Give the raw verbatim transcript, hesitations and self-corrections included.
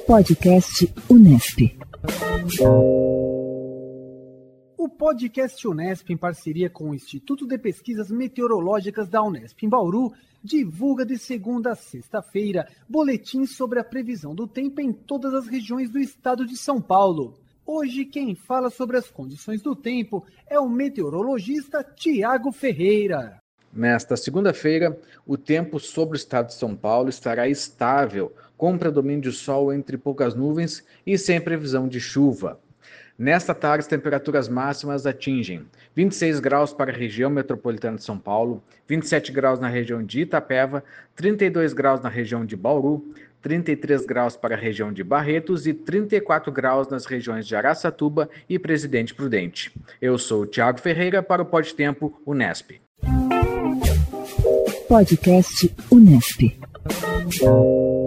Podcast Unesp. O Podcast Unesp, em parceria com o Instituto de Pesquisas Meteorológicas da Unesp em Bauru, divulga de segunda a sexta-feira boletins sobre a previsão do tempo em todas as regiões do estado de São Paulo. Hoje, quem fala sobre as condições do tempo é o meteorologista Tiago Ferreira. Nesta segunda-feira, o tempo sobre o estado de São Paulo estará estável, com predomínio de sol entre poucas nuvens e sem previsão de chuva. Nesta tarde, as temperaturas máximas atingem vinte e seis graus para a região metropolitana de São Paulo, vinte e sete graus na região de Itapeva, trinta e dois graus na região de Bauru, trinta e três graus para a região de Barretos e trinta e quatro graus nas regiões de Araçatuba e Presidente Prudente. Eu sou o Tiago Ferreira para o Podtempo Unesp. Podcast Unesp.